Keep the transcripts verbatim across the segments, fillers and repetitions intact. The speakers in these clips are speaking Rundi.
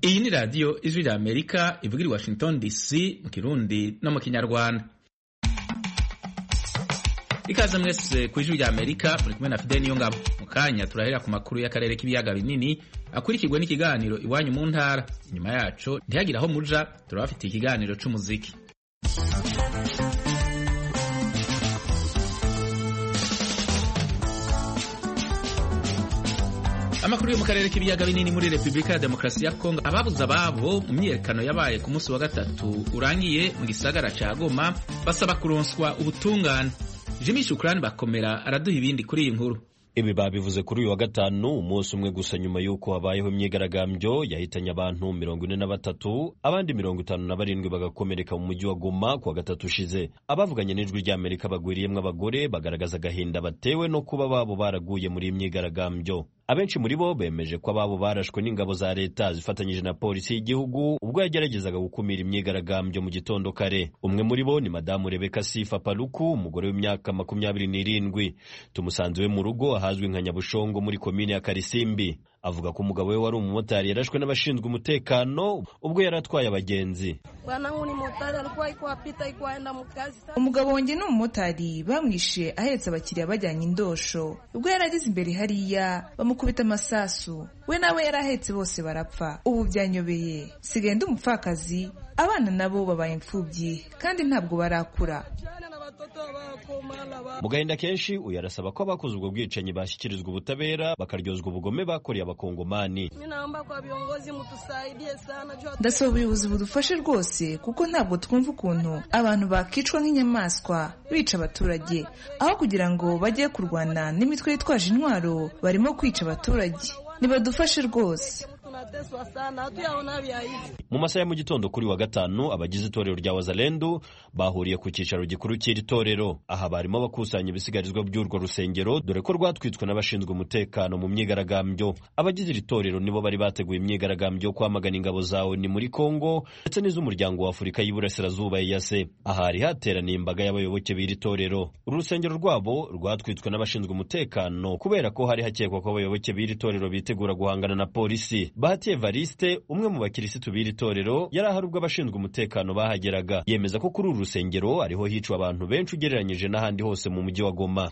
Iyi ni radio Ijwi rya Amerika ivugira i Washington D C mu Kirundi no mu Kinyarwanda. Ikaze mwese ku Ijwi rya Amerika muri kumwe na Fidel Niyongabo. Mu kanya turahera ku makuru y'akarere k'ibiyaga binini akurikirwa n'ikiganiro iwanyu mu ntara. Inyuma yaco ntihagira aho muja, turabafitiye ikiganiro c'umuziki. Amakuru yo mu karere k'ibiyaga binini muri Republika ya Demokarasi ya Kongo, ababuze ababo mu myiyerekano yabaye ku munsi wa gatatu urangiye mu gisagara ca Goma basaba kuronswa ubutungane. Jimmy Shukrani Bakomera araduha ibindi kuri iyi nkuru. Ibi babivuze kuri uyu wa gatanu, umunsi umwe gusa nyuma yuko habayeho imyigaragambyo yahitanye abantu mirongo ine na batatu, abandi mirongo itanu na barindwi bagakomereka mu mujyi wa Goma ku wa gatatu ushize. Abavuganye n'Ijwi rya Amerika bagwiriyemwo abagore bagaragaza agahinda batewe no kuba babo baraguye muri imyigaragambyo. Abenshi muri bo bemeje ko ababo barashwe n'ingabo za leta zifatanyije na polisi y'igihugu ubwo yageragezaga gukumira imyigaragambyo mu gitondo kare. Umwe muri bo ni Madamu Rebeka Sifa Paluku, umugore w'imyaka makumyabiri n'irindwi. Tumusanze we mu rugo ahazwi nka Nyabushongo muri komine ya Karisimbi. Avuga ko umugabo we wari umumotari yarashwe n'abashinzwe umutekano ubwo yari atwaye abagenzi. Umugabo wanjye ni umumotari, bamwishe ahetse abakiriya bajyanye indosho. Ubwo yarageze imbere hariya bamukubita amasasu, we nawe yarahetse bose barapfa. Ubu byanyobeye, sigaye ndi umupfakazi, abana nabo babaye imfubyi kandi ntabwo barakura. Mu gahinda kenshi uyu arasaba ko abakoze ubwo bwicanyi bashyikirizwa ubutabera bakaryozwa ubugome bakoreye abakongomani. Ndasaba ubuyobozi budufashe rwose kuko ntabwo twumva ukuntu abantu bakicwa nk'inyamaswa bica abaturage, aho kugira ngo bajye kurwana n'imitwe yitwaje intwaro barimo kwica abaturage. Nibadufashe rwose. Mu masaha ya mu gitondo kuri wa gatanu, abagize itorero rya Wazalendo bahuriye ku cyicaro gikuru cy'iri torero. Aha barimo bakusanya ibisigarizwa by'urwo rusengero dore ko rwatwitswe n'abashinzwe umutekano mu myigaragambyo. Abagize iri torero nibo bari bateguye imyigaragambyo kwamagana ingabo zawe ni muri Kongo ndetse n'iz'umuryango wa Afurika y'Iburasirazuba E A C. Aha hari hateraniye imbaga y'abayoboke b'iri torero. Uru rusengero rwabo rwatwitswe n'abashinzwe umutekano kubera ko hari hakekwa ko abayoboke b'iri torero bitegura guhangana na polisi. Bahati Evariste, umwe mu bakirisitu b'iri torero, yari ahari ubwo abashinzwe umutekano bahageraga. Yemeza ko kuri uru rusengero ariho hicwa abantu benshi ugereranyije n'ahandi hose mu mujyi wa Goma.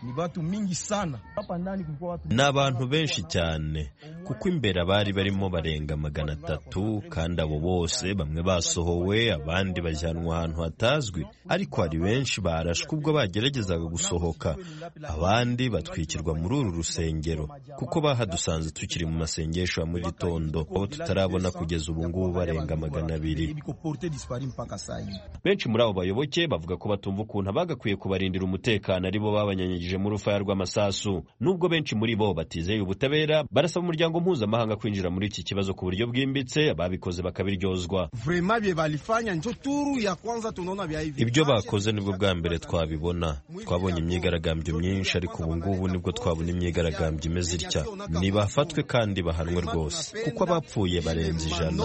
Ni abantu benshi cyane kuko imbere abari barimo barenga magana atatu kandi abo bose bamwe basohowe abandi bajyanwa ahantu hatazwi, ariko hari benshi barashwe ubwo bageragezaga gusohoka, abandi batwikirwa muri uru rusengero kuko bahadusanze tukiri mu masengesho ya mu gitondo, abo tutarabona kugeza ubu ngubu barenga magana abiri. Benshi muri abo bayoboke bavuga ko batumva ukuntu abagakwiye kubarindira umutekano aribo babanyanyagije mu rufaya rw'amasasu. Nubwo benshi muri bo batizeye ubutabera, barasaba umuryango mpuzamahanga kwinjira muri iki kibazo ku buryo bwimbitse, ababikoze bakabiryozwa. Ibyo bakoze nibwo bwa mbere twabibona. Twabonye imyigaragambyo myinshi ariko ubu ngubu nibwo twabona imyigaragambyo imeze itya. Nibafatwe kandi bahanwe rwose kuko abapfuye barenze ijana.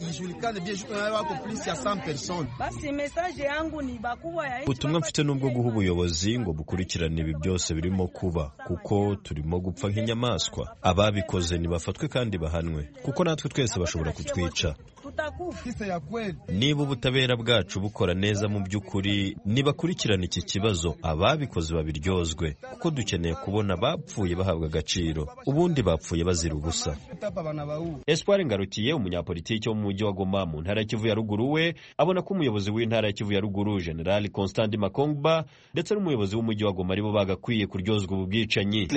Ubutumwa mfite nubwo guha ubuyobozi ngo bukurikirane ibi byose birimo kuba kuko turimo gupfa nk'inyamaswa. Ababikoze nibafatwe kandi bahanwe kuko natwe twese bashobora kutwica. Niba ubutabera bwacu bukora neza mu by'ukuri, nibakurikirana iki kibazo, ababikoze babiryozwe kuko dukeneye kubona bapfuye bahabwa agaciro, ubundi bapfuye bazira ubusa. Espoir Ngarukiye, umunyapolitiki wo mu mujyi wa Goma mu ntara ya Kivu ya ruguru, we abona ko umuyobozi w'intara ya Kivu ya ruguru General Constant Makongba ndetse n'umuyobozi w'umujyi wa Goma aribo bagakwiye kuryozwa ubu bwicanyi.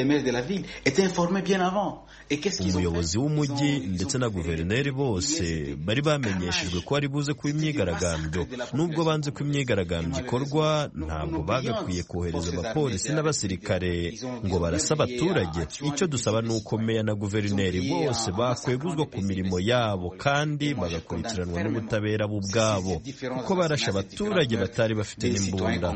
Umuyobozi w'umujyi ndetse na guverineri bose bari bamenyeshejwe ko ari buze ku imyigaragambyo. Nubwo banze ku imyigaragambyo ikorwa, ntabwo bagakwiye kohereza abapolisi n'abasirikare ngo barasa abaturage. Icyo dusaba ni uko meya na guverineri bose bakweguzwa ku mirimo yabo kandi bagakurikiranwa n'ubutabera bo ubwabo kuko barashe abaturage batari bafite n'imbunda.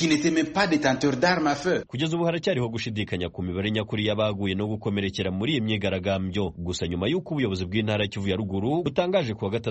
Kugeza ubu haracyariho gushidikanya ku mibare nyakuri y'abaguye no gukomerekera muri iyi myigaragambyo. Gusa nyuma y'uko ubuyobozi bw'intara ya Kivu ya ruguru butangaje ku wa gatatu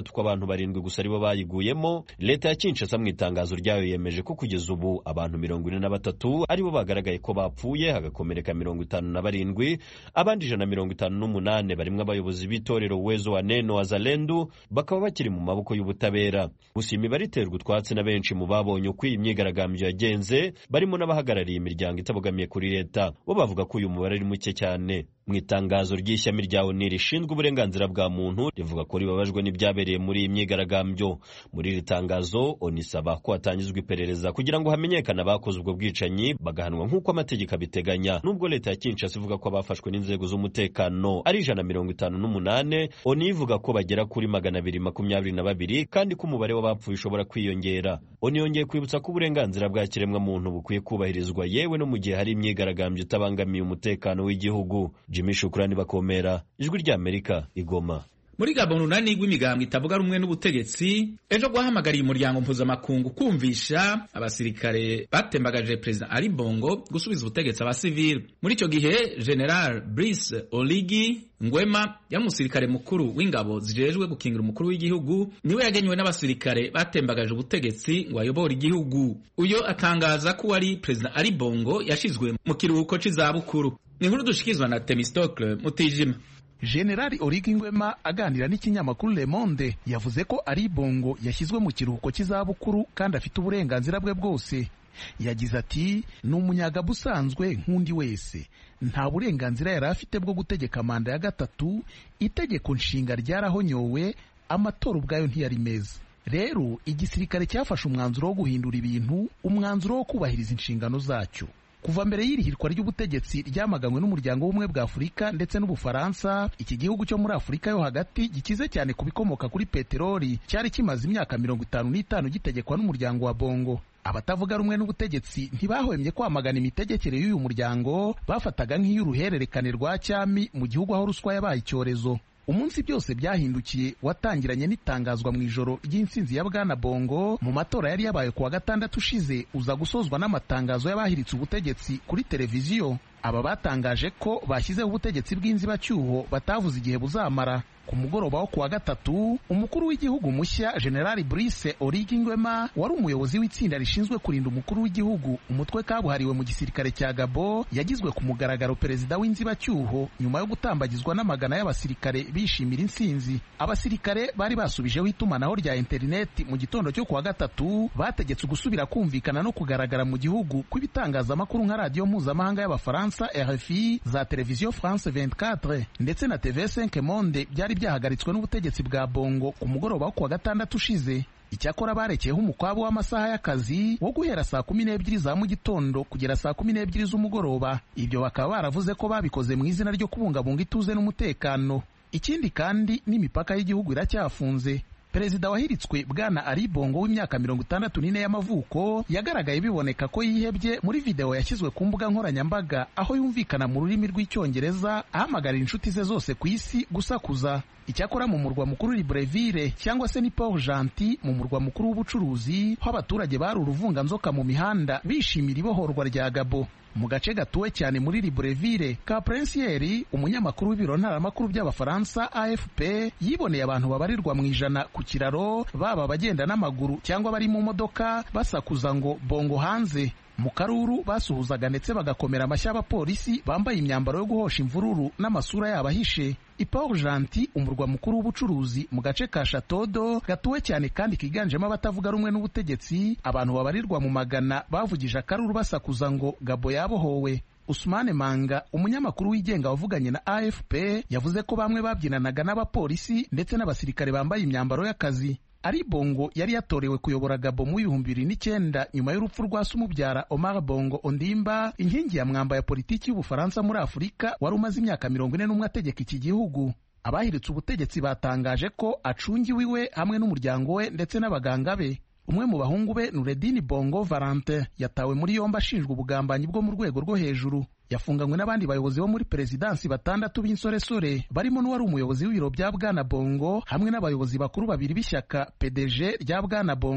gatatu ko abantu barindwi gusa aribo bayiguyemo, leta ya Kinshasa mu itangazo ryayo yemeje ko kugeza ubu abantu mirongo ine na batatu aribo bagaragaye ko bapfuye, hagakomereka mirongo itanu na barindwi, abandi ijana na mirongo itanu n'umunane barimwe abayobozi b'itorero Uwezo wa Neno Wazalendo bakaba bakiri mu maboko y'ubutabera. Gusa imibare iterwa utwatsi na benshi mu babonye uko iyi myigaragambyo yagenze, barimo n'abahagarariye imiryango itabogamiye kuri leta, bo bavuga ko uyu mubare ari muke cyane. Mu itangazo ry'ishyami rya O N U rishinzwe uburenganzira bwa muntu rivuga ko ribabajwe n'ibyabereye muri iyi myigaragambyo. Muri iri tangazo O N U isaba ko hatangizwa iperereza kugira ngo hamenyekane abakoze ubwo bwicanyi bagahanwa nk'uko amategeko abiteganya. Nubwo leta ya Kinshasa ivuga ko abafashwe n'inzego z'umutekano ari ijana na mirongo itanu n'umunane, O N U ivuga ko bagera kuri magana abiri makumyabiri na babiri kandi ko umubare w'abapfuye ushobora kwiyongera. O N U yongeye kwibutsa ko uburenganzira bwa kiremwa muntu bukwiye kubahirizwa yewe no mu gihe hari imyigaragambyo itabangamiye umutekano w'igihugu. Jimmy Shukrani Bakomera, Ijwi ry'Amerika, Igoma. Muri Gabon unani rw'imigambwe itavuga rumwe n'ubutegetsi ejo guhamagariye umuryango mpuzamakungu kumvisha abasirikare batembagaje President Ali Bongo gusubiza ubutegetsi abasivili. Muri icyo gihe General Brice Oligui Nguema ya musirikare mukuru w'ingabo zijejwe gukingira umukuru w'igihugu niwe yagenywe n'abasirikare batembagaje ubutegetsi ngo ayobore igihugu. Uyo atangaza ko wari President Ali Bongo yashizwe mu kiruhuko c'izabukuru. Ni nkuru dushikizwa na Temistocle Mutijima. Generali Oligui Nguema aganira n'ikinyamakuru Le Monde yavuze ko Ali Bongo yashyizwe mu kiruhuko cy'izabukuru kandi afite uburenganzira bwe bwose. Yagize ati ni umunyagabo usanzwe nk'undi wese, nta burenganzira yari afite bwo gutegeka manda ya gatatu, itegeko nshinga ryarahonyowe, amatora ubwayo ntiyari meza. Rero igisirikare cyafashe umwanzuro wo guhindura ibintu, umwanzuro wo kubahiriza inshingano zacyo. Kuva mbere y'irihirwa ry'ubutegetsi ryamaganywe n'umuryango w'ubumwe bwa Afurika ndetse n'Ubufaransa, iki gihugu cyo muri Afurika yo hagati gikize cyane ku bikomoka kuri peteroli cyari kimaze imyaka mirongo itanu n'itanu gitegekwa n'umuryango wa Bongo. Abatavuga rumwe n'ubutegetsi ntibahwemye kwamagana imitegekere y'uyu muryango, bafataga nk'iy'uruhererekane rwa cyami mu gihugu aho ruswa yabaye icyorezo. Umunsi byose byahindukiye watangiranye n'itangazwa mu ijoro ry'insinzi ya Bwana Bongo mu matora yari yabaye kuwa gatandatu ushize, uza gusozwa n'amatangazo y'abahiritse ubutegetsi kuri televiziyo. Aba batangaje ko bashyizeho ubutegetsi bw'inzibacyuho batavuze igihe buzamara. Ku mugoroba wo kuwa gatatu, umukuru w'igihugu mushya General Brice Oligui Nguema wari umuyobozi w'itsinda rishinzwe kurinda umukuru w'igihugu, umutwe kabuhariwe mu gisirikare cya Gabo, yagizwe ku mugaragaro perezida w'inzibacyuho nyuma yo gutambagizwa n'amagana y'abasirikare bishimira insinzi. Abasirikare bari basubijeho itumanaho rya interineti mu gitondo cyo kuwa gatatu, bategetse gusubira kumvikana no kugaragara mu gihugu kw'ibitangazamakuru nka radiyo mpuzamahanga y'Abafaransa R F I, za televiziyo France vingt-quatre ndetse na T V cinq Monde byari byahagaritswe n'ubutegetsi bwa Bongo ku mugoroba wo kuwa gatandatu ushize. Icyakora barekeyeho umukwabo w'amasaha y'akazi wo guhera saa kumi n'ebyiri za mu gitondo kugera saa kumi n'ebyiri z'umugoroba. Ibyo bakaba baravuze ko babikoze mu izina ryo kubungabunga ituze n'umutekano. Ikindi kandi n'imipaka y'igihugu iracyafunze. Perezida wahiritswe Bwana Ali Bongo w'imyaka mirongo itandatu n'ine y'amavuko yagaragaye biboneka ko yihebye muri video yashyizwe ku mbuga nkoranyambaga, aho yumvikana mu rurimi rw'icyongereza ahamagarira inshuti ze zose ku isi gusakuza. Icyakora mu murwa mukuru Libreville cyangwa se ni Port Gentil mu murwa mukuru w'ubucuruzi, aho abaturage bari uruvunganzoka mu mihanda bishimira ibohorwa rya Gabo. Mu gace gatuwe cyane muri Libreville, Caprencieri, umunyamakuru w'ibiro ntaramakuru by'Abafaransa A F P, yiboneye abantu babarirwa mu ijana ku kiraro, baba bagenda n'amaguru cyangwa bari mu modoka basakuza ngo Bongo hanze. Mu karuru basuhuzaga ndetse bagakomera amashyi abapolisi bambaye imyambaro yo guhosha imvururu n'amasura yabo ahishe. I Port Gentil, umurwa mukuru w'ubucuruzi mu gace ka Château gatuwe cyane kandi kiganjemo abatavuga rumwe n'ubutegetsi, abantu babarirwa mu magana bavugije akaruru basakuza ngo Gabo yabohowe. Ousmane Manga, umunyamakuru wigenga wavuganye na A F P, yavuze ko bamwe babyinanaga n'abapolisi ndetse n'abasirikare bambaye imyambaro y'akazi. Ali Bongo yari yatorewe kuyobora Gabo mu bihumbi bibiri n'icyenda nyuma y'urupfu rwa se umubyara Omar Bongo Ondimba, inkingi ya mwamba ya politiki y'Ubufaransa muri Afurika, wari umaze imyaka mirongo ine n'umwe ategeka iki gihugu. Abahiritse ubutegetsi batangaje ko acungiwe iwe hamwe n'umuryango we ndetse n'abaganga be. Umwe mu bahungu be, Noureddin Bongo Valentin, yatawe muri yombi ashinjwa ubugambanyi bwo mu rwego rwo hejuru. Yafunganywe n'abandi bayobozi bo muri perezidansi batandatu b'insoresore, barimo n'uwari umuyobozi w'ibiro bya Bwana Bongo hamwe n'abayobozi bakuru babiri b'ishyaka P D G rya Bwana Bongo.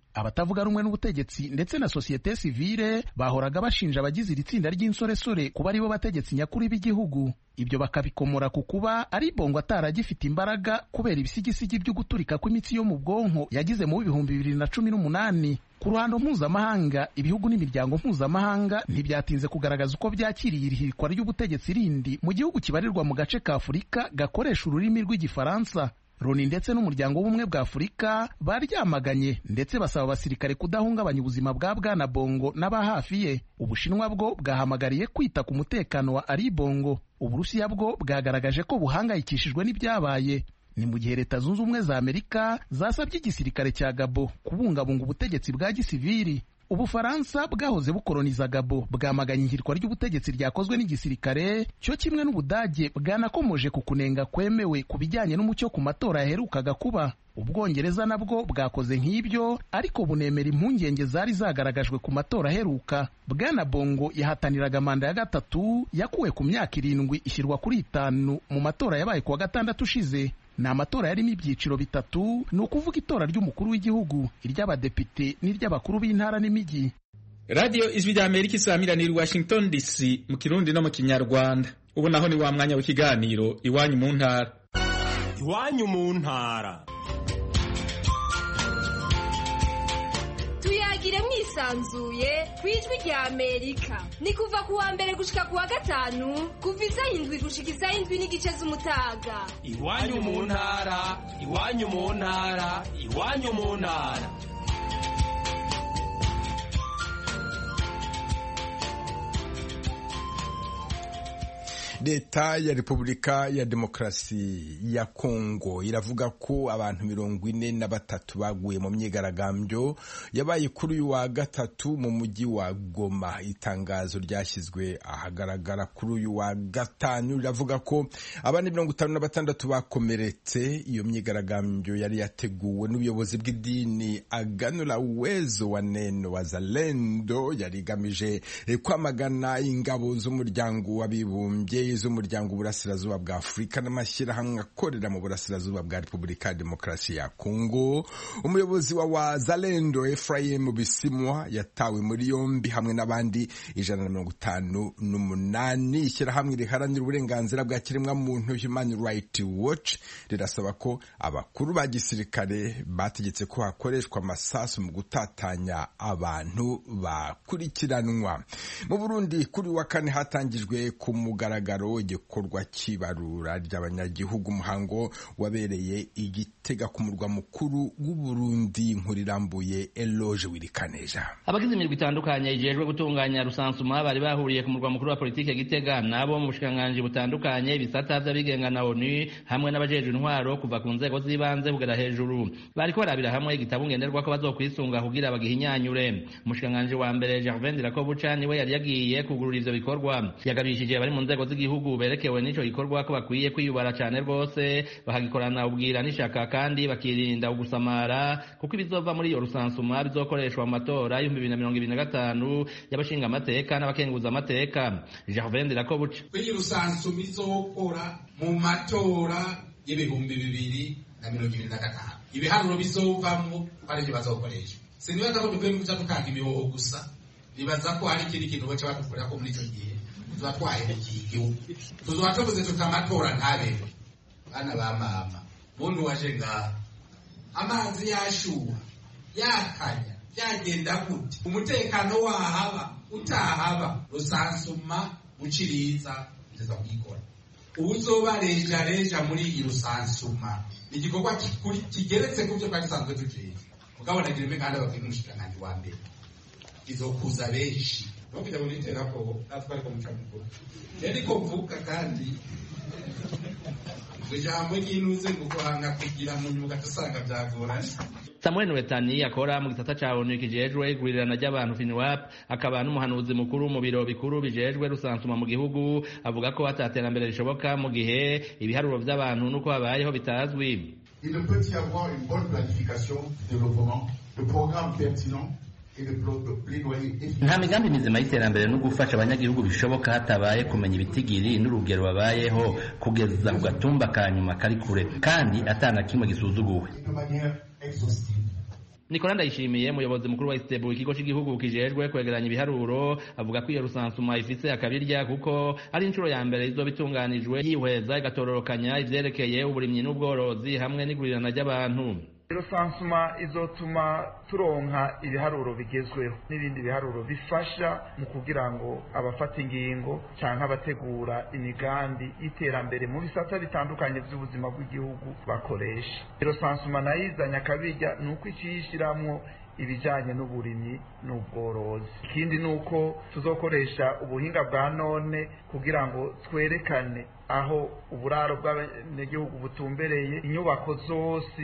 abatavuga rumwe n'ubutegetsi ndetse na sosiyete sivile bahoraga bashinja abagize iri tsinda ry'insoresore kuba aribo bategetsi nyakuri b'igihugu. Ibyo bakabikomora ku kuba ari Bongo ataragifite imbaraga kubera ibisigisigi byo guturika kw'imitsi yo mu bwonko yagize mu bihumbi bibiri na cumi n'umunani. Ku ruhando mpuzamahanga, ibihugu n'imiryango mpuzamahanga ntibyatinze kugaragaza uko byakiriye irihirikwa ry'ubutegetsi rindi mu gihugu kibarirwa mu gace ka Afurika gakoresha ururimi rw'igifaransa. Loni ndetse n'umuryango w'ubumwe bwa Afurika baryamaganye ndetse basaba abasirikare kudahungabanya ubuzima bwa Bwana Bongo n'aba hafi ye. Ubushinwa bwo bwahamagariye kwita ku mutekano wa Ali Bongo. Uburusiya bwo bwagaragaje ko buhangayikishijwe n'ibyabaye. Ni mu gihe Leta Zunze Ubumwe za Amerika zasabye igisirikare cya Gabo kubungabunga ubutegetsi bwa gisivili. Ubufaransa bwahoze bukoloniza Gabo bwamaganye ihirikwa ry'ubutegetsi ryakozwe n'igisirikare, cyo kimwe n'Ubudage bwanakomoje ku kunenga kwemewe ku bijyanye n'umucyo ku matora yaherukaga kuba. Ubwongereza nabwo bwakoze nk'ibyo, ariko bunemera impungenge zari zagaragajwe ku matora aheruka. Bwana Bongo yahataniraga manda ya gatatu yakuwe ku myaka irindwi ishyirwa kuri itanu mu matora yabaye kuwa gatandatu ushize. Ni amatora yarimo ibyiciro bitatu, ni ukuvuga itora ry'umukuru w'igihugu, iry'abadepite n'iry'abakuru b'intara n'imijyi. Radio Ijwi rya Amerika isamiraniye i Washington D C mu Kirundi no mu Kinyarwanda. Ubu naho ni wa mwanya w'ikiganiro Iwanyu mu ntara. Iwanyu mu ntara. Tuyagire mwisanzuye kwijwi rya Amerika. Ni kuva ku wa mbere gushika ku wa gatanu, kuva isaha indwi gushika isaha indwi n'igice z'umutaga. Iwanyu mu ntara, iwanyu mu ntara, iwanyu mu ntara. Leta ya Repubulika ya Demokarasi ya Kongo iravuga ko abantu mirongo ine na batatu baguye mu myigaragambyo yabaye kuri uyu wa gatatu mu mujyi wa Goma. Itangazo ryashyizwe ahagaragara kuri uyu wa gatanu riravuga ko abandi mirongo itanu na batandatu bakomeretse. Iyo myigaragambyo yari yateguwe n'ubuyobozi bw'idini Agano la Uwezo wa Neno Wazalendo, yari igamije kwamagana ingabo z'umuryango w'abibumbye z'umuryango w'uburasirazuba bwa Afurika n'amashyirahamwe akorera mu burasirazuba bwa Repubulika ya Demokarasi ya Kongo. Umuyobozi wa Wazalendo Ephraim Bisimwa yatawe muri yombi hamwe n'abandi ijana na mirongo itanu n'umunani. Ishyirahamwe riharanira uburenganzira bwa kiremwa muntu Human Rights Watch rirasaba ko abakuru ba gisirikare bategetse ko hakoreshwa amasasu mu gutatanya abantu bakurikiranwa. Mu Burundi kuri wa kane hatangijwe ku mugaragaro igikorwa cy'ibarura ry'abanyagihugu. Umuhango wabereye Igitega ku murwa mukuru w'u Burundi. Nkurirambuye Eloge Wirikaneja. Abagize imirwi itandukanye ijejwe gutunganya rusansuma bari bahuriye ku murwa mukuru wa politike Gitega, nabo mu bushikanganje butandukanye bisata by'abigenga na ONU hamwe n'abajejwe intwaro kuva ku nzego z'ibanze kugera hejuru. Bariko barabira hamwe igitabo ngenderwa ko bazokwisunga kugira bagihinyanyure. Umushikanganje wa mbere Gervais Ndirakobuca niwe yari yagiye kugurura ivyo bikorwa, yagabishije bari mu nzego z'igihugu berekewe n'ico gikorwa ko bakwiye kwiyubara cyane rwose, bakagikorana ubwira n'ishaka kandi bakirinda ugusamara, kuko ibizova muri iyo rusansuma bizokoreshwa mu matora y'ibihumbi bibiri na mirongo ibiri na gatanu y'abashinga amateka n'abakenguza amateka. Gervais Ndirakobuca: iyi rusansuma izokora mu matora y'ibihumbi bibiri na mirongo ibiri na gatanu, ibiharuro bizovamwo ari byo bazokoresha. Sinibaza ko dukwiye kuja tukanga ibihoho gusa, nibaza ko hari ikindi kintu baca batukorera ko muri ico gihe tubatwaye igihugu tuzoba tuvuze tutamatora ntabere. Bana ba mama, muntu waje ngaha amazi yashuha yakanya byagenda gute, umutekano wahaba utahaba, rusansuma uciriza uteza kwikora. Uzobareja reja muri iyi rusansuma igikorwa kigeretse ku byo twasanzwe tujeje mugabona gireme kandi ababwira umushikanganje wa mbere izokuza benshi no kujya muri tera ko natwari ko muca mukuru yari ko mvuka kandi ijambo ry'inuze gukorana kugira mu nyuga tusanga byagoranye. Samuel Nwetani akora mu gisata ca ONU kijejwe gurirana ry'abantu FINWAP, akaba n'umuhanuzi mukuru mu biro bikuru bijejwe rusansuma mu gihugu, avuga ko ataterambere rishoboka mu gihe ibiharuro by'abantu nuko babayeho bitazwi. Il ne peut y avoir une bonne planification du développement, de programmes pertinents. Nta migambi mizima y'iterambere no gufasha abanyagihugu bishoboka hatabaye kumenya ibitigiri n'urugero babayeho kugeza ku gatumba ka nyuma kari kure kandi atana kimwe gisuzuguwe. Nicolas Ndayishimiye umuyobozi mukuru wa Istebu ikigo cy'igihugu kijejwe kwegeranya ibiharuro avuga ko iyo rusansuma ifise akabirya kuko ari inshuro ya mbere izo bitunganijwe yihweza igatororokanya ivyerekeye uburimyi n'ubworozi hamwe n'igurirana ry'abantu. Rusansuma izotuma turonka ibiharuro bigezweho n'ibindi biharuro bifasha mu kugira ngo abafata ingingo canke abategura imigambi y'iterambere mu bisata bitandukanye by'ubuzima bw'igihugu bakoresha. Rusansuma nayizanya akabirya nuko iciyishiramwo ibijanye n'uburimyi n'ubworozi. Ikindi nuko tuzokoresha ubuhinga bwa none kugira ngo twerekane aho uburaro bw'abanyagihugu butumbereye, inyubako zose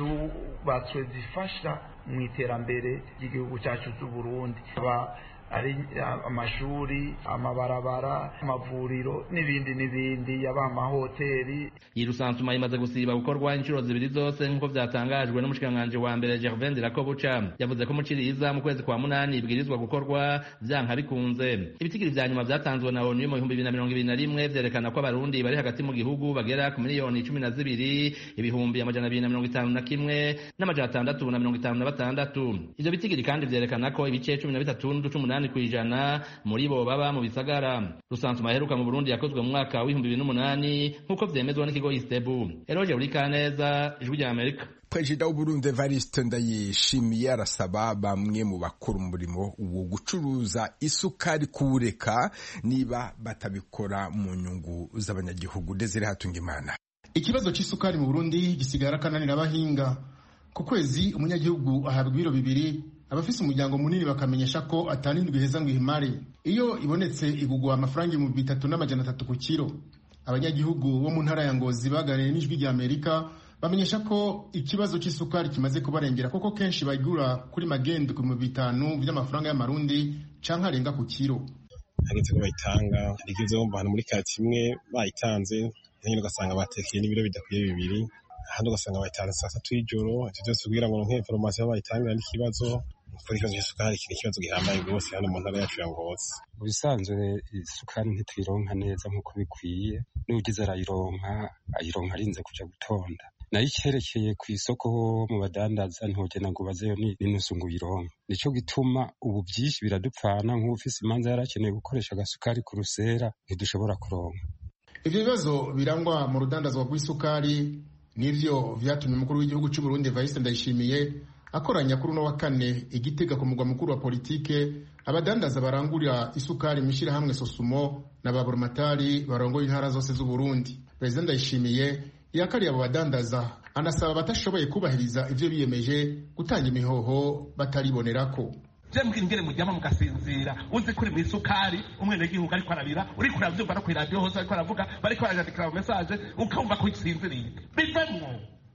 zubatswe zifasha mu iterambere ry'igihugu cyacu cy'u Burundi, aba ari amashuri, amabarabara, amavuriro n'ibindi n'ibindi, yaba amahoteli. Iyi rusansuma imaze gusiba gukorwa inshuro zibiri zose nk'uko vyatangajwe n'umushikanganje wa mbere Gervais Ndirakobuca. Yavuze ko muciriza mu kwezi kwa munani ibwirizwa gukorwa vyanka bikunze. Ibitigiri vya nyuma vyatanzwe na O N U mu bihumbi bibiri na mirongo ibiri na rimwe vyerekana ko abarundi bari hagati mu gihugu bagera ku miliyoni cumi na zibiri ibihumbi amajana abiri na mirongo itanu na kimwe n'amajana atandatu na mirongo itanu na batandatu. Ivyo bitigiri kandi vyerekana ko ibice cumi na bitatu n'uduce umunani kwijana muri bo baba mu bisagara. Rusansuma iheruka mu Burundi yakozwe mu mwaka w'ibihumbi bibiri n'umunani nk'uko vyemezwa n'ikigo Istebu. Eroje Urikaneza, Ijwi rya Amerika. Perezida w'Uburundi Evariste Ndayishimiye arasaba bamwe mu bakora umurimo wo gucuruza isukari kuwureka niba batabikora mu nyungu z'abanyagihugu. Desire Hatungimana. Ikibazo c'isukari mu Burundi gisigara kananira abahinga. Ku kwezi umunyagihugu ahabwa ibiro bibiri, abafise umuryango munini bakamenyesha ko atanindwi heza ngo ihimare. Iyo ibonetse igugwa amafaranga mu bitatu n'amajana atatu ku kiro. Abanyagihugu bo mu ntara ya Ngozi baganiriye n'Ijwi rya Amerika bamenyesha ko ikibazo c'isukari kimaze kubarengera kuko kenshi bagura kuri magendo ku bitanu by'amafaranga y'amarundi canke arenga ku kiro. Hageze ko bayitanga rigeze mu bantu muri kati imwe bayitanze nyine ugasanga batekeye n'ibiro bidakwiye bibiri, ahandi ugasanga bayitanze saa satu y'ijoro. Ivyo byose kugira ngo nke information bayitangira n'ikibazo kuko ikibazo c'isukari kiri ikibazo gihambaye rwose hano mu ntara yacu ya Ngozi. Mu bisanzwe isukari ntituyironka neza nk'uko bikwiye, n'ugize arayironka ayironka arinze kuja gutonda. Nayo icyerekeye ku isoko mu badandaza ntogena ngo bazeyo n'inusu ngo uyironke. Nico gituma ubu byinshi biradupfana nk'ufise imanza yarakeneye gukoresha agasukari ku rusera ntidushobora kuronka. Ivyo bibazo birangwa mu rudandazwa rw'isukari nivyo vyatumye umukuru w'igihugu cy'u Burundi Evariste Ndayishimiye akoranya kuri no wa kane igitega ku mugwa mukuru wa politike abadandaza barangurira isukari mishira hamwe Sosumo n'ababoromatari barongoye intara zose z'u Burundi. President Ndayishimiye yakariye abo badandaza anasaba batashoboye kubahiriza ivyo biyemeje gutanga imihoho bataribonerako. Jemwe ngere mujyama mugasinzira uzi kuri misukari umwene gihugu ariko arabira uri kuravyumva no kwiradio hose ariko aravuga bariko arandika mu message ukumva ko isinziriye. Bivemwo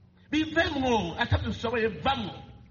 bivemwo atabyushoboye vamwo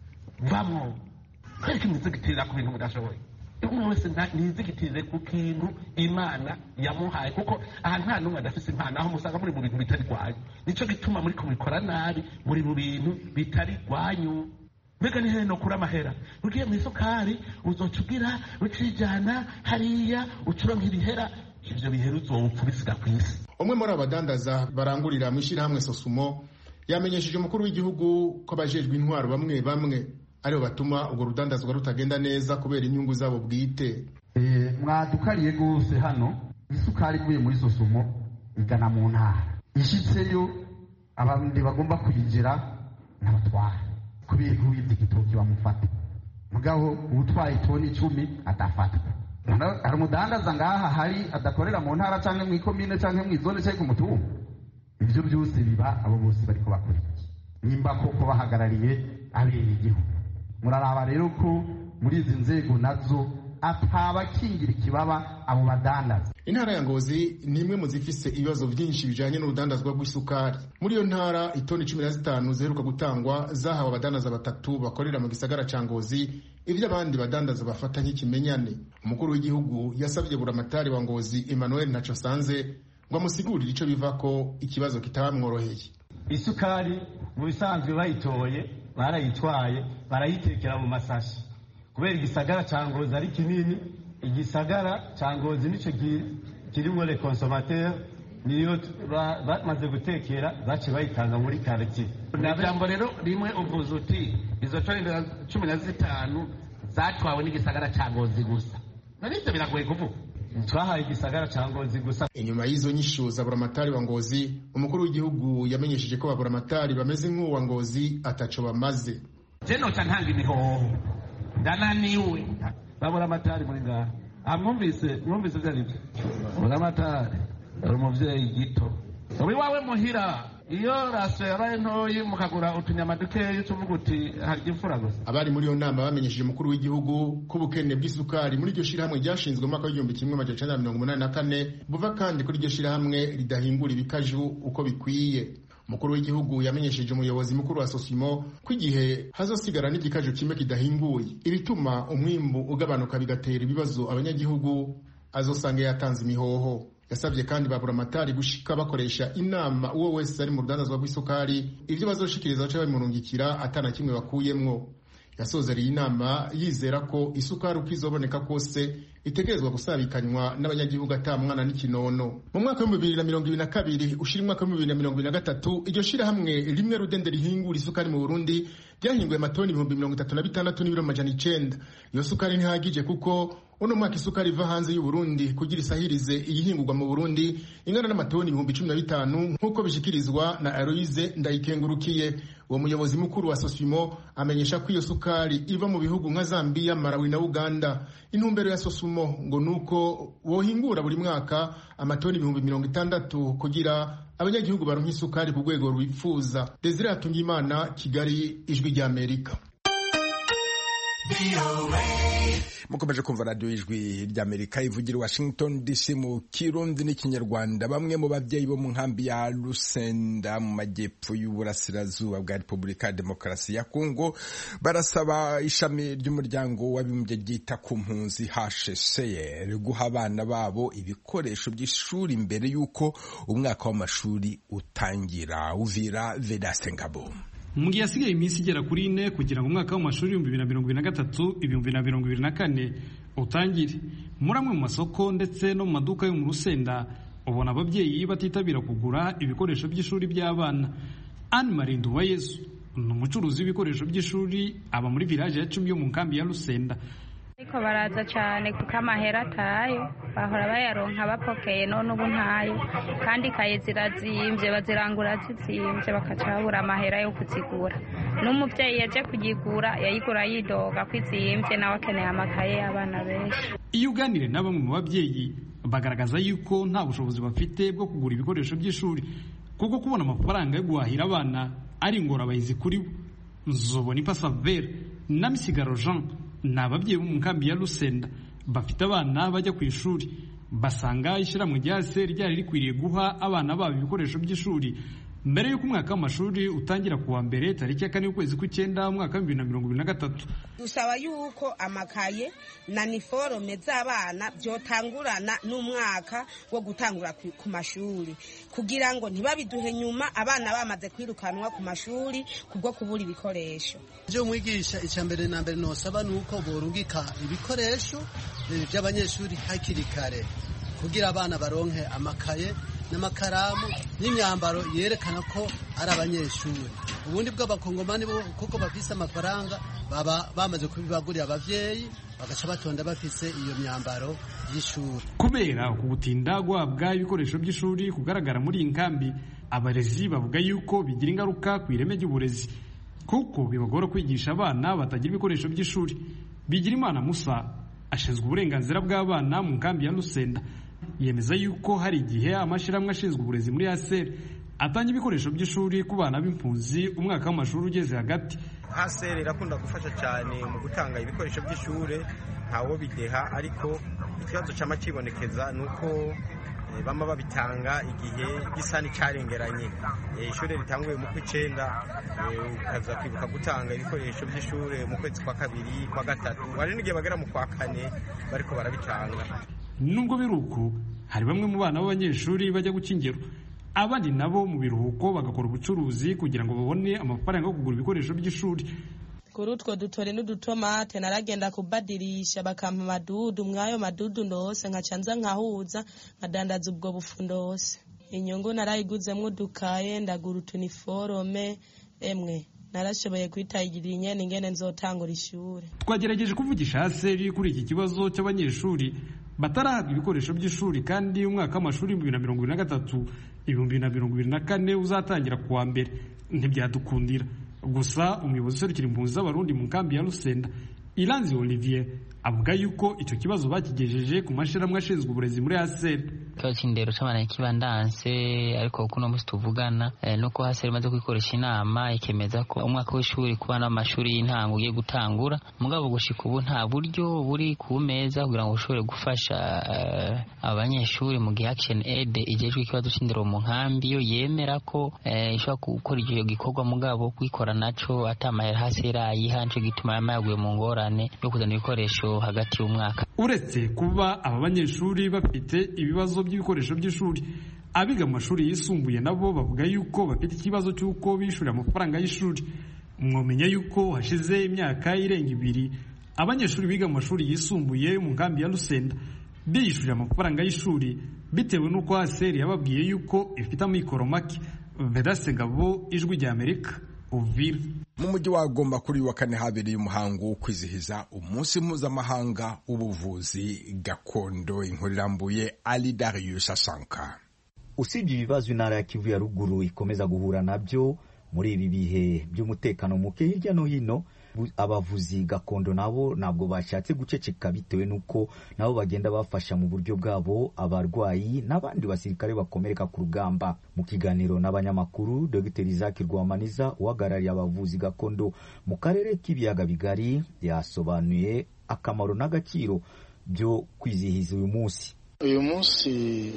vamwo kweki muzigitira ku bintu mudashoboye. Umwe wese nizigitire ku kintu Imana yamuhaye kuko aha nta numwe adafise impano aho musanga muri mu bintu bitari gwanyu. Nico gituma muri kubikora nabi muri mu bintu bitari gwanyu. Mbega ni heno kura mahera ugiye mu isukari uzocugira ucijana hariya ucuronka ibihera ivyo bihera uzopfubisira kwisi. Umwe muri abadandaza barangurira mu ishirahamwe Sosumo yamenyesheje umukuru w'igihugu ko abajejwe intwaro bamwe bamwe aribo batuma ubwo rudandazwa rutagenda neza kubera inyungu zabo bwite. Eh mwadukariye gose hano isukari guye muri Sosumo igana mu ntara ishitseyo abandi bagomba kuyinjira n'abatwara kubera kubita igitoki bamufata mugabo utwaye toni icumi atafata. Hari umudandaza ngaha hari adakorera mu ntara canke mu ikomine canke mu izone canke ku mutumba. Ivyo byose biba abo bose bariko bakora nimba koko bahagarariye abene igihugu. Muraraba rero ko muri izi nzego nazo atabakingira ikibaba abo badandaza. Intara ya Ngozi ni imwe mu zifise ibibazo byinshi bijanye n'urudandazwa rw'isukari. Muri iyo ntara itoni cumi na zitanu ziheruka gutangwa zahawe abadandaza batatu bakorera mu gisagara ca Ngozi, ivyo abandi badandaza bafata nk'ikimenyane. Umukuru w'igihugu yasabye buramatari wa Ngozi Emmanuel Ntacosanze ngo amusigurire ico bivako ikibazo kitabamworoheye. Isukari mu bisanzwe bayitoye barayitwaye barayitekera mu masashi kubera igisagara ca Ngozi ari kinini. Igisagara ca Ngozi nico kirimo le consommateur niyo bamaze gutekera bace bayitanga muri quartier. Ijambo rero rimwe uvuze uti izo toni cumi na zitanu zatwawe n'igisagara ca Ngozi gusa. Nabitse biragoye kuvuga. Twahaye igisagara ca Ngozi gusa. Inyuma y'izo nyishu za buramatari wa Ngozi, umukuru w'igihugu yamenyesheje ko baburamatari bameze nk'uwa Ngozi ataco bamaze. Je no cantanga imihoho. Ndananiwe. Baburamatari muri ngaha. Amwumvise, mwumvise vyari. Baburamatari ari umuvyeyi gito. Uri wawe muhira. Iyo rasiyo yabaye ntoyi mukagura utunyama dukeya tuvuga uti harya imfura gusa. Abari muri iyo nama bamenyesheje umukuru w'igihugu ko ubukene bw'isukari muri iryo shirahamwe ryashinzwe mu mwaka w'igihumbi kimwe amajana icenda na mirongo umunani na kane buva kandi kuri iryo shirahamwe ridahingura ibikaju uko bikwiye. Umukuru w'igihugu yamenyesheje umuyobozi mukuru wa Sosimo ko igihe hazosigara n'igikaju kimwe kidahinguye ibituma umwimbu ugabanuka bigatera ibibazo abanyagihugu azosanga yatanze imihoho. Yasabye kandi baburamatari gushika bakoresha inama uwo wese ari mu rudandazwa rw'isukari ivyo bazoshikiriza bace babimurungikira atana kimwe bakuyemwo. Yasozereye inama yizera ko isukari uko izoboneka kose itegerezwa gusabikanywa n'abanyagihugu ata mwana n'ikinono. Mu mwaka wa bibiri na mirongo ibiri na kabiri ushira umwaka wa bibiri na mirongo ibiri na gatatu iryo shirahamwe rimwe rudende rihingura isukari mu Burundi ryahinguye amatoni ibihumbi mirongo itatu na bitandatu n'ibiro amajana icenda. Iyo sukari ntihagije kuko uno mwaka isukari iva hanze y'u Burundi kugira isahirize iyihingurwa mu Burundi ingana n'amatoni ibihumbi cumi na bitanu nk'uko bishikirizwa na Aloise Ndayikengurukiye. Uwo muyobozi mukuru wa Sosimo amenyesha ko iyo sukari iva mu bihugu nka Zambia, Malawi na Uganda. Intumbero ya Sosumo ngo nuko wohingura buri mwaka amatoni ibihumbi mirongo itandatu kugira abanyagihugu baronka isukari ku rwego rwifuza. Desire Hatungimana, Kigali, Ijwi rya Amerika. Mukomeje kumva radio Ijwi ry'Amerika ivugira Washington D C mu Kirundi n'ikinyarwanda. Bamwe mu bavyeyi bo mu nkambi ya Lusenda mu majyepfo y'uburasirazuba bwa Repubulika ya Demokarasi ya Kongo barasaba ishami ry'umuryango w'abibumbye ryita ku mpunzi H C R guha abana babo ibikoresho by'ishuri mbere y'uko umwaka w'amashuri utangira. Uvira Vedaste Ngabo. mu gihe hasigaye iminsi igera kuri ine kugira ngo umwaka w'amashuri ibihumbi bibiri na mirongo ibiri na gatatu ibihumbi bibiri na mirongo ibiri na kane utangire. Muri amwe mu masoko ndetse no mu maduka yo mu Rusenda ubona ababyeyi batitabira kugura ibikoresho by'ishuri by'abana. Anne Marie Nduwayezu ni umucuruzi w'ibikoresho by'ishuri aba muri village ya cumi yo mu nkambi ya Rusenda. Ariko baraza cyane kuko amahera atayo bahora bayaronka bapokeye none ubu ntayo kandi kaye zirazimbye bazirangura zizimbye bakaca babura amahera yo kuzigura. N'umuvyeyi yaje kugigura yayigura yidoga kwizimbye nawe akeneye amakaye y'abana benshi. Iyo uganire na bamwe mu babyeyi bagaragaza yuko nta bushobozi bafite bwo kugura ibikoresho by'ishuri kuko kubona amafaranga yo guhahira abana ari ingorabahizi kuri bo. Nzobona Ipasavere na Misigaro Jean ni ababyeyi bo mu nkambi ya Rusenda bafite abana bajya ku ishuri basanga ishyirahamwe rya S R ryari rikwiriye guha abana babo ibikoresho by'ishuri mbere y'uko umwaka w'amashuri utangira kuwa mbere tariki ya kane y'ukwezi kw'icyenda umwaka wa bibiri na mirongo ibiri na gatatu. Dusaba yuko amakaye na niforome z'abana byotangurana n'umwaka wo gutangura ku mashuri kugira ngo ntibabiduhe nyuma abana bamaze kwirukanwa ku mashuri kubwo kubura ibikoresho. Byo mwigisha icyambere na mbere nosaba nuko borungika ibikoresho by'abanyeshuri hakiri kare kugira abana baronke amakaye n'amakaramu n'imyambaro yerekana ko ari abanyeshuri. Ubundi bw'abakongomani bo kuko bafise amafaranga baba bamaze kubibagurira abavyeyi bagaca batonda bafise iyo myambaro y'ishuri. Kubera ukubutinda guhabwa ibikoresho by'ishuri kugaragara muri iyi nkambi, abarezi bavuga yuko bigira ingaruka ku ireme ry'uburezi kuko bibagora kwigisha abana batagira ibikoresho by'ishuri. Bigirimana Musa ashinzwe uburenganzira bw'abana mu nkambi ya Rusenda yemeza yuko hari igihe amashyirahamwe ashinzwe uburezi muri A S R atanga ibikoresho by'ishuri ku bana b'impunzi umwaka w'amashuri ugeze hagati. A S R irakunda gufasha cyane mu gutanga ibikoresho by'ishuri ntawo bideha, ariko ikibazo cyama kibonekeza nuko bama babitanga igihe gisa n'icyarengeranye. Ishuri ritanguye mu kw'icenda ukaza kwibuka gutanga ibikoresho by'ishuri mu kwezi kwa kabiri kwa gatatu, hari n'igihe bagera mu kwa kane bariko barabitanga. Nubwo biruko hari bamwe mu bana b'abanyeshuri bajya gukingero, abandi nabo mu biruhuko bagakora ubucuruzi kugira ngo babone amafaranga yo kugura ibikoresho by'ishuri. Kuri utwo dutore n'udutomate naragenda kubadirisha bakampa madudu, mwayo madudu ndose nkacanza nkahuza nkadandaza ubwo bufu ndose. inyungu narayiguzemwo udukaye ndagura utuniforome emwe narashoboye kwitagira inyene ingene nzotangura ishure. Twagerageje kuvugisha haseri kuri iki kibazo cy'abanyeshuri batarahabwa ibikoresho by'ishuri kandi umwaka w'amashuri ibihumbi bibiri na mirongo ibiri na gatatu ibihumbi bibiri na mirongo ibiri na kane uzatangira kuwa mbere ntibyadukundira. Gusa umuyobozi userukira impunzi z'abarundi mu nkambi ya Rusenda Iranzi Olivier avuga yuko icyo kibazo bakigejeje ku mashirahamwe ashinzwe uburezi muri Haseri. Kibazo cy'indero cy'abana kibandanse ariko kuno musi tuvugana eh, nuko Haseri maze kwikoresha inama ikemeza ko umwaka w'ishuri ku bana b'amashuri y'intango ugiye gutangura mugabo gushika ubu nta buryo buri ku meza kugira ngo ushobore gufasha uh, abanyeshuri mu gihe Action Aid igejwe ikibazo cy'indero mu nkambi yo yemera ko uh, ishobora gukora icyo gikorwa mugabo kwikora naco atamahera Haseri ayihanje gituma yamayaguye mu ngorane yo kuzana ibikoresho hagati y'umwaka. Uretse kuba aba banyeshuri bafite ibibazo by'ibikoresho by'ishuri, abiga mu mashuri yisumbuye nabo bavuga yuko bafite ikibazo cy'uko bishura amafaranga y'ishuri. Mwomenya yuko hashize imyaka irenga ibiri abanyeshuri biga mu mashuri yisumbuye mu nkambi ya Rusenda bishurira amafaranga y'ishuri bitewe n'uko Haseri yababwiye yuko ifite amikoro make. Vedaste Ngabo, Ijwi rya Amerika, Uvira. Mu mujyi wa Goma kuri wa kane habereye umuhango wo kwizihiza umunsi mpuzamahanga w'ubuvuzi gakondo. Inkuru irambuye Ali Darius Asanka. Usibye ibibazo intara ya Kivu ya ruguru ikomeza guhura nabyo muri ibi bihe by'umutekano muke hirya no hino, abavuzi gakondo nabo ntabwo bashatse guceceka bitewe nuko nabo bagenda bafasha mu buryo bwabo abarwayi n'abandi basirikare bakomereka ku rugamba. Mu kiganiro n'abanyamakuru, Dr Isaac Rwamaniza uhagarariye abavuzi gakondo mu karere k'ibiyaga bigari yasobanuye akamaro n'agaciro byo kwizihiza uyu munsi. Uyu munsi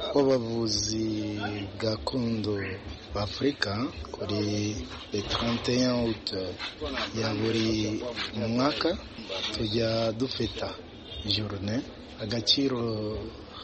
w'abavuzi gakondo b'Afrika kuri le trente et un août ya buri mwaka tujya dufeta journée. Agaciro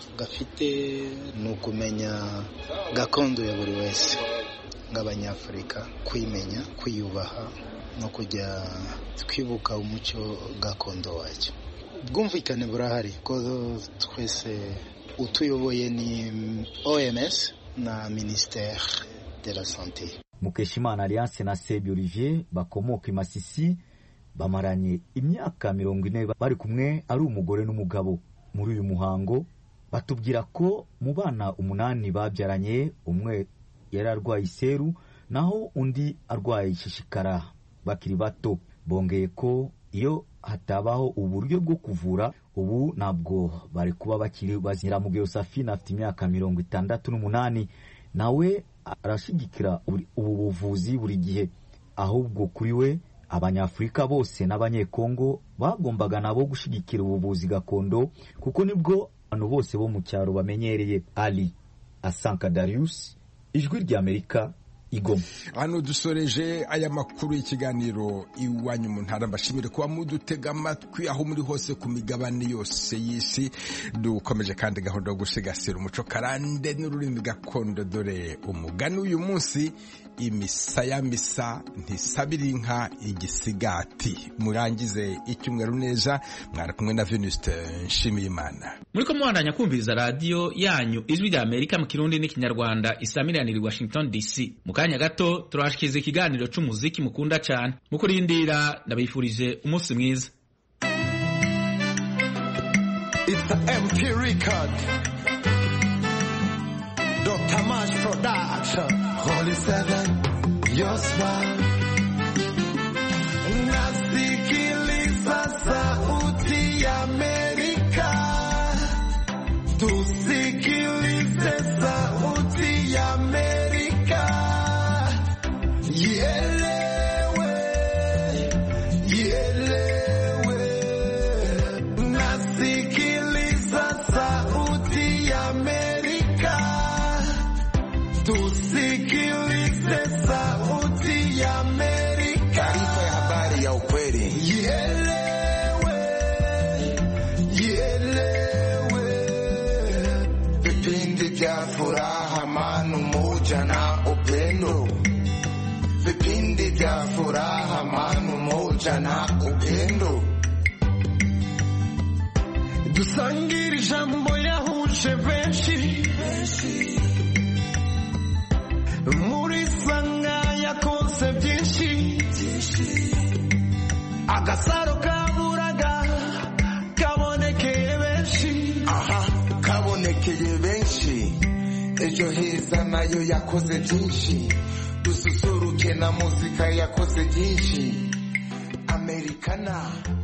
gafite ni ukumenya gakondo ya buri wese nk'abanyafurika, kwimenya, kwiyubaha no kujya twibuka umuco gakondo wacu. Bwumvikane burahari ko twese utuyoboye ni O M S na Ministère de la Santé. Mukeshimana Alliance na Sebi Olivier bakomoka i Masisi bamaranye imyaka mirongo ine bari kumwe ari umugore n'umugabo. Muri uyu muhango batubwira ko mu bana umunani babyaranye umwe yararwaye iseru naho undi arwaye ishishikara bakiri bato. Bongeye ko iyo hatabaho uburyo bwo kuvura ubu ntabwo bari kuba bakiri bazira. Mu Safina afite imyaka mirongo itandatu n'umunani nawe arashigikira ubu buvuzi buri gihe, ahubwo kuri we abanyafurika bose n'abanyekongo bagombaga nabo gushigikira ubuvuzi gakondo kuko nibwo abantu bose bo mu cyaro bamenyereye. Ali Asanka Darius, Ijwi rya Amerika, Igoma. Hano dusoreje aya makuru y'ikiganiro iwanyu mu ntara. Mbashimire kuba mudutega amatwi aho muri hose ku migabane yose y'isi. Dukomeje kandi gahunda yo gusigasira umuco karande n'ururimi gakondo. Dore umugani uyu munsi: imisaya misa ntisabira inka igisigati. Murangize icyumweru neza. Mwari kumwe na Venuste Nshimiyimana. Muriko muhandanya kumviriza radio yanyu Ijwi rya Amerika mu Kirundi n'ikinyarwanda isamiranira i Washington D C. Mukanya gato turashikiza ikiganiro c'umuziki mukunda cyane. Mukurindira ndabifurije umunsi mwiza. It's a M P record. Doctor Mash Production. Holy Seven, your smile. Nasikiliza sauti ya Amerika. Tusikilize sauti ya Amerika. Ielewe, ielewe. Nasikiliza sauti ya Amerika. Tusikilize sauti ya Amerika. Taarifa ya habari ya ukweli. Ielewe, ielewe. Vipindi vya furaha, amani, umoja na upendo. Vipindi vya furaha, amani, umoja na upendo. Dusangiri jambo yahuje benshi. agasaro kaburaga kabonekeye benshi aha kabonekeye benshi ejo heza nayo yakoze byinshi dususuruke na muzika yakoze byinshi Americana